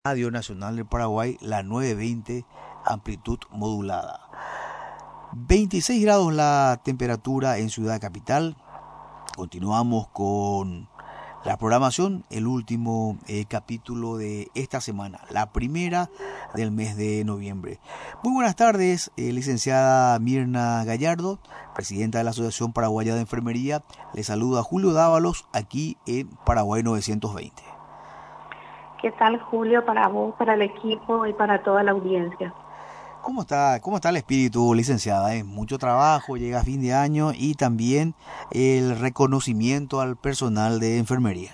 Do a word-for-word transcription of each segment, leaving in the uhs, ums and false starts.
Radio Nacional del Paraguay, la novecientos veinte, amplitud modulada. veintiséis grados la temperatura en Ciudad Capital. Continuamos con la programación, el último eh, capítulo de esta semana, la primera del mes de noviembre. Muy buenas tardes, eh, licenciada Mirna Gallardo, presidenta de la Asociación Paraguaya de Enfermería. Le saluda Julio Dávalos aquí en Paraguay novecientos veinte. ¿Qué tal, Julio, para vos, para el equipo y para toda la audiencia? ¿Cómo está, cómo está el espíritu, licenciada? ¿Eh? Mucho trabajo, llega a fin de año y también el reconocimiento al personal de enfermería.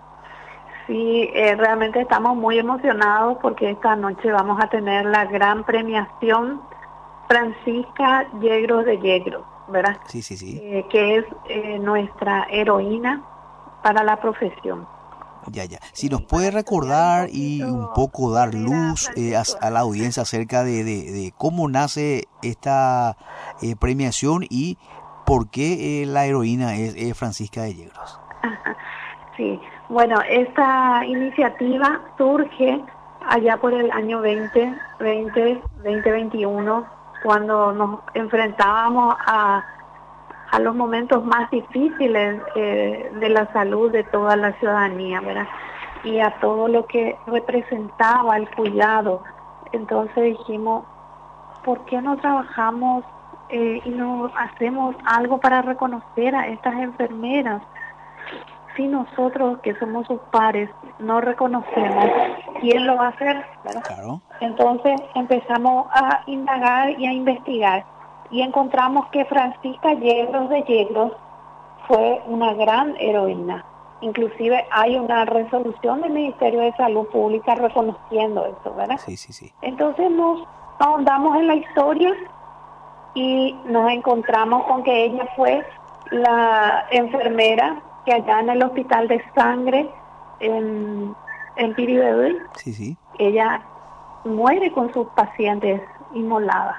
Sí, eh, realmente estamos muy emocionados porque esta noche vamos a tener la gran premiación Francisca Yegros de Yegros, ¿verdad? Sí, sí, sí. Eh, que es eh, nuestra heroína para la profesión. Ya, ya. Si nos puede recordar y un poco dar luz eh, a, a la audiencia acerca de, de, de cómo nace esta eh, premiación y por qué eh, la heroína es eh, Francisca de Yegros. Sí, bueno, esta iniciativa surge allá por el año veinte veinte, veinte veintiuno, cuando nos enfrentábamos a, a los momentos más difíciles eh, de la salud de toda la ciudadanía, ¿verdad? Y a todo lo que representaba el cuidado. Entonces dijimos, ¿por qué no trabajamos eh, y no hacemos algo para reconocer a estas enfermeras? Si nosotros, que somos sus pares, no reconocemos, ¿quién lo va a hacer? ¿Verdad? Claro. Entonces empezamos a indagar y a investigar y encontramos que Francisca Yegros de Yegros fue una gran heroína. Inclusive hay una resolución del Ministerio de Salud Pública reconociendo eso, ¿verdad? Sí, sí, sí. Entonces nos ahondamos en la historia y nos encontramos con que ella fue la enfermera que allá en el Hospital de Sangre en, en Piribebuy, Sí, sí. ella muere con sus pacientes inmoladas.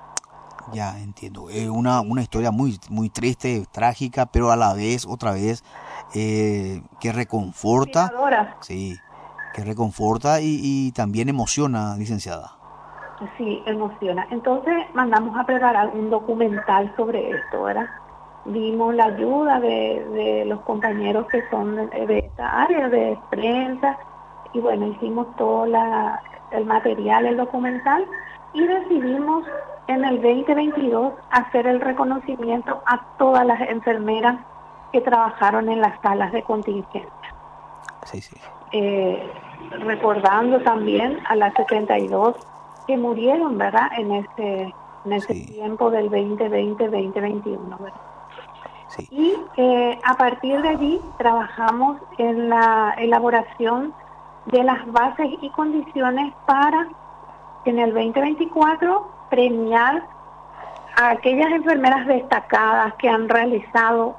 Ya entiendo. Es una, una historia muy, muy triste, trágica, pero a la vez, otra vez, eh, que reconforta. Inspiradora. Sí, que reconforta y, y también emociona, licenciada. Sí, emociona. Entonces mandamos a preparar un documental sobre esto, ¿verdad? Vimos la ayuda de, de los compañeros que son de, de esta área de prensa y bueno, hicimos todo la, el material, el documental y decidimos en el veinte veintidós hacer el reconocimiento a todas las enfermeras que trabajaron en las salas de contingencia. Sí, sí. Eh, recordando también a las setenta y dos que murieron, ¿verdad? En ese, en ese Sí. tiempo del veinte veinte, veinte veintiuno, ¿verdad? Sí. Y eh, a partir de allí trabajamos en la elaboración de las bases y condiciones para en el veinte veinticuatro premiar a aquellas enfermeras destacadas que han realizado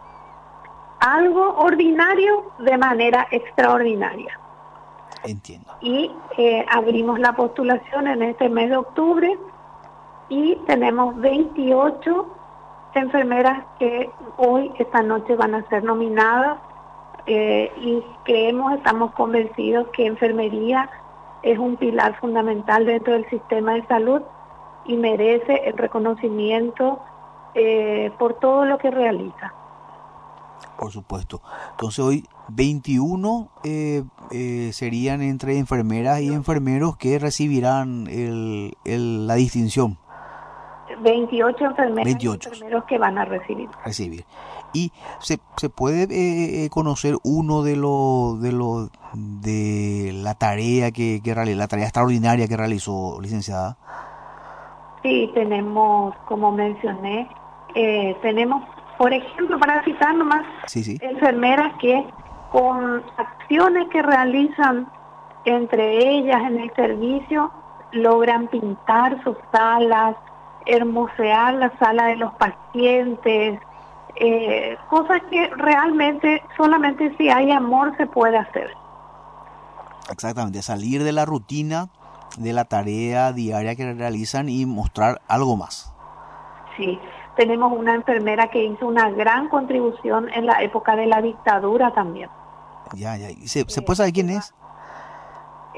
algo ordinario de manera extraordinaria. Entiendo. Y eh, abrimos la postulación en este mes de octubre y tenemos veintiocho enfermeras que hoy, esta noche, van a ser nominadas eh, y creemos, estamos convencidos que enfermería es un pilar fundamental dentro del sistema de salud y merece el reconocimiento eh, por todo lo que realiza. Por supuesto. Entonces hoy veintiuno eh, eh, serían entre enfermeras y enfermeros que recibirán el, el, la distinción. veintiocho enfermeras veintiocho. y enfermeros que van a recibir. Recibir. Y se, se puede eh, conocer uno de los de los de la tarea que, que la tarea extraordinaria que realizó, licenciada. Sí, tenemos, como mencioné, eh, tenemos, por ejemplo, para citar nomás, Sí, sí. enfermeras que con acciones que realizan entre ellas en el servicio logran pintar sus salas, hermosear la sala de los pacientes, eh, cosas que realmente solamente si hay amor se puede hacer. Exactamente, salir de la rutina, de la tarea diaria que realizan y mostrar algo más. Sí, tenemos una enfermera que hizo una gran contribución en la época de la dictadura también. Ya, ya. ¿Se, ¿se puede saber quién es?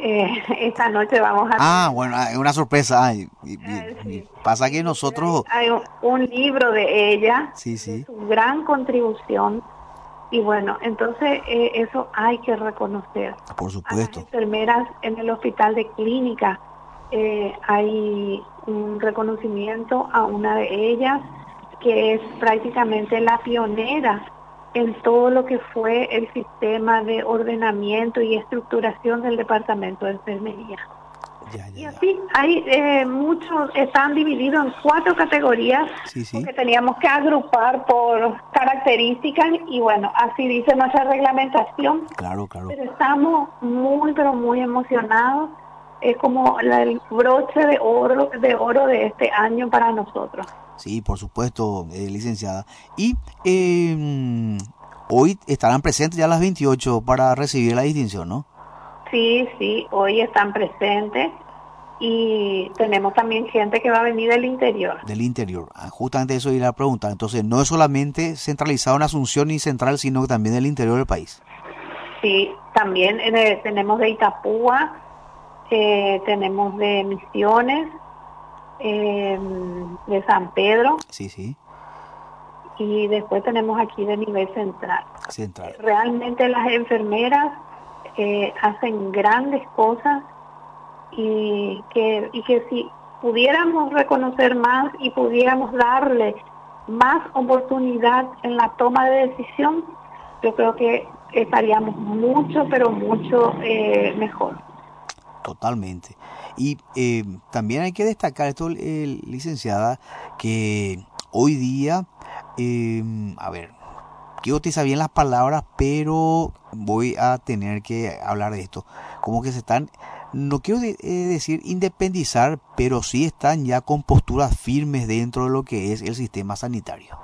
Eh, esta noche vamos a... Ah, bueno, es una sorpresa. Ay, y- y- Eh, y sí. pasa que nosotros... Hay un, un libro de ella, Sí, de sí, su gran contribución, y bueno, entonces eh, eso hay que reconocer. por A las supuesto. enfermeras en el hospital de clínica eh, hay un reconocimiento a una de ellas que es prácticamente la pionera en todo lo que fue el sistema de ordenamiento y estructuración del departamento de enfermería. Ya, ya, Y ya. así, hay eh, muchos, están divididos en cuatro categorías, Sí, sí, porque teníamos que agrupar por características, y bueno, así dice nuestra reglamentación, claro, claro. pero estamos muy, pero muy emocionados. Es como la- el broche de oro, de oro de este año para nosotros. Sí, por supuesto, eh, licenciada. Y eh, hoy estarán presentes ya a las veintiocho para recibir la distinción, ¿no? Sí, sí, hoy están presentes y tenemos también gente que va a venir del interior. Del interior. Ah, justamente eso iba a preguntar. Entonces, no es solamente centralizado en Asunción y Central, sino también del interior del país. Sí, también en el- tenemos de Itapúa, eh, tenemos de Misiones, eh, de San Pedro, Sí, sí, y después tenemos aquí de nivel central. Central. Realmente las enfermeras eh, hacen grandes cosas, y que, y que si pudiéramos reconocer más y pudiéramos darle más oportunidad en la toma de decisión, yo creo que estaríamos mucho, pero mucho eh, mejor. Totalmente. Y eh, también hay que destacar esto, eh, licenciada, que hoy día, eh, a ver, quiero utilizar bien las palabras, pero voy a tener que hablar de esto. Como que se están, no quiero de- eh, decir independizar, pero sí están ya con posturas firmes dentro de lo que es el sistema sanitario.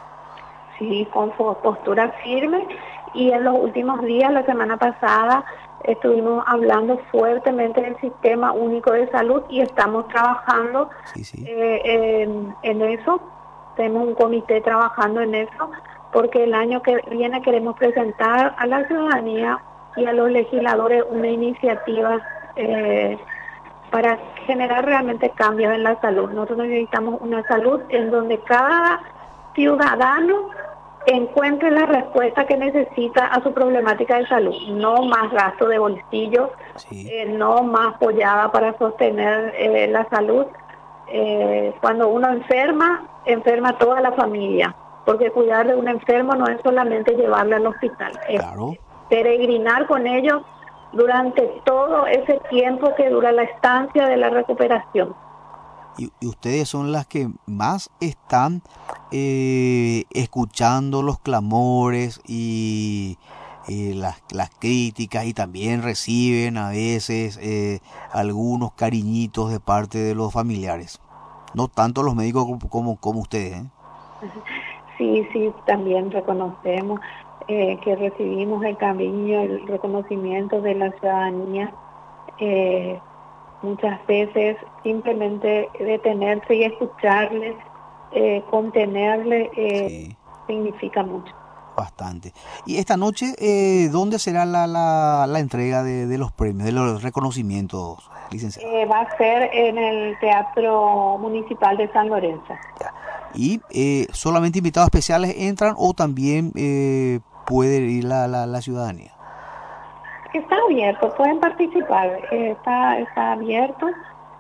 Sí, con su postura firme, y en los últimos días, la semana pasada, estuvimos hablando fuertemente del Sistema Único de Salud y estamos trabajando Sí, sí, eh, en, en eso. Tenemos un comité trabajando en eso, porque el año que viene queremos presentar a la ciudadanía y a los legisladores una iniciativa eh, para generar realmente cambios en la salud. Nosotros necesitamos una salud en donde cada ciudadano encuentre la respuesta que necesita a su problemática de salud. No más gasto de bolsillo, sí, eh, no más apoyada para sostener eh, la salud. Eh, cuando uno enferma, enferma toda la familia, porque cuidar de un enfermo no es solamente llevarle al hospital, es claro. peregrinar con ellos durante todo ese tiempo que dura la estancia de la recuperación. Y, y ustedes son las que más están eh, escuchando los clamores y eh, las, las críticas, y también reciben a veces eh, algunos cariñitos de parte de los familiares. No tanto los médicos como, como, como ustedes, ¿eh? Sí, sí, también reconocemos eh, que recibimos el cariño, el reconocimiento de la ciudadanía. Eh, muchas veces simplemente detenerse y escucharles, eh, contenerle, eh, Sí, significa mucho. bastante. Y esta noche, eh, ¿dónde será la, la, la entrega de, de los premios, de los reconocimientos, licenciada? Eh, va a ser en el Teatro Municipal de San Lorenzo. Ya. Y eh, solamente invitados especiales entran, o también eh, puede ir la, la, la ciudadanía. Está abierto, pueden participar, eh, está, está abierto,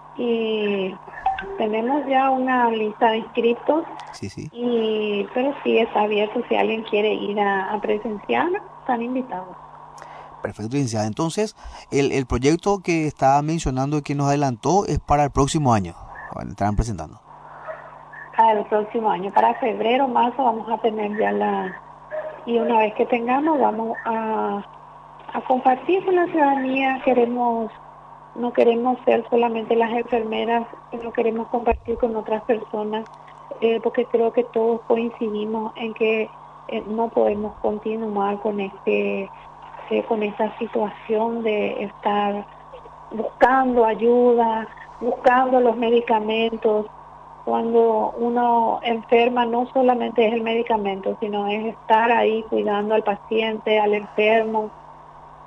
y tenemos ya una lista de inscritos, Sí, sí. y pero sí está abierto, si alguien quiere ir a, a presenciar, están invitados. Perfecto, licenciada. Entonces, el, el proyecto que estaba mencionando y que nos adelantó es para el próximo año. Bueno, estarán presentando. Para el próximo año, para febrero, marzo, vamos a tener ya la... Y una vez que tengamos, vamos a, a compartir con la ciudadanía. Queremos, no queremos ser solamente las enfermeras, no queremos compartir con otras personas, eh, porque creo que todos coincidimos en que eh, no podemos continuar con este eh, con esta situación de estar buscando ayuda, buscando los medicamentos. Cuando uno enferma, no solamente es el medicamento, sino es estar ahí cuidando al paciente, al enfermo.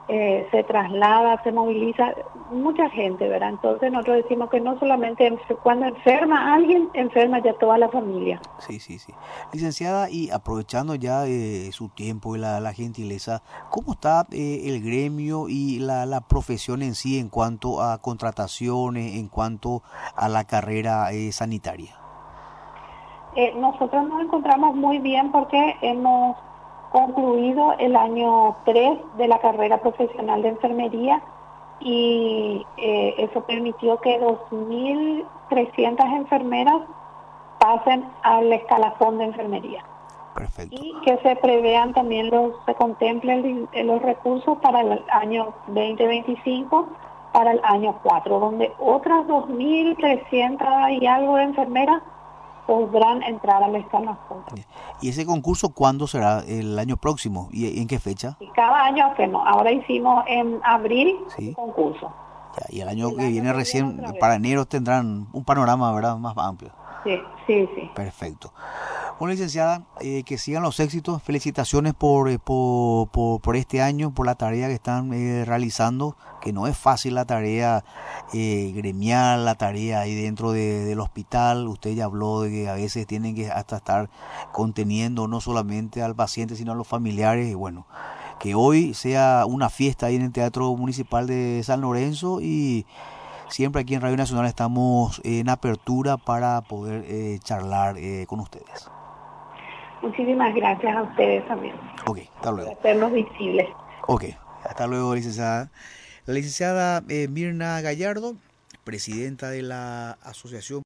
eh, se traslada, se moviliza mucha gente, ¿verdad? Entonces nosotros decimos que no solamente cuando enferma alguien, enferma ya toda la familia. Sí, sí, sí. Licenciada, y aprovechando ya eh, su tiempo y la, la gentileza, ¿cómo está eh, el gremio y la, la profesión en sí en cuanto a contrataciones, en cuanto a la carrera eh, sanitaria? Eh, nosotros nos encontramos muy bien porque hemos concluido el año tres de la carrera profesional de enfermería y eh, eso permitió que dos mil trescientas enfermeras pasen al escalafón de enfermería. Perfecto. Y que se prevean también los, se contemplen los recursos para el año veinte veinticinco, para el año cuatro, donde otras dos mil trescientas y algo de enfermeras podrán entrar al escalafón. ¿Y ese concurso cuándo será? ¿El año próximo? ¿Y en qué fecha? Y cada año hacemos. Ahora hicimos en abril Sí. el concurso. Ya, y el año el que año viene que recién, viene para enero, tendrán un panorama, ¿verdad?, más amplio. Sí, sí, sí. Perfecto. Bueno, licenciada, eh, que sigan los éxitos. Felicitaciones por, eh, por, por, por este año, por la tarea que están eh, realizando, que no es fácil la tarea eh, gremial, la tarea ahí dentro de, del hospital. Usted ya habló de que a veces tienen que hasta estar conteniendo no solamente al paciente, sino a los familiares. Y bueno, que hoy sea una fiesta ahí en el Teatro Municipal de San Lorenzo, y siempre aquí en Radio Nacional estamos en apertura para poder eh, charlar eh, con ustedes. Muchísimas gracias a ustedes también. Ok, hasta luego. Por hacernos visibles. Ok, hasta luego, licenciada. La licenciada eh, Mirna Gallardo, presidenta de la Asociación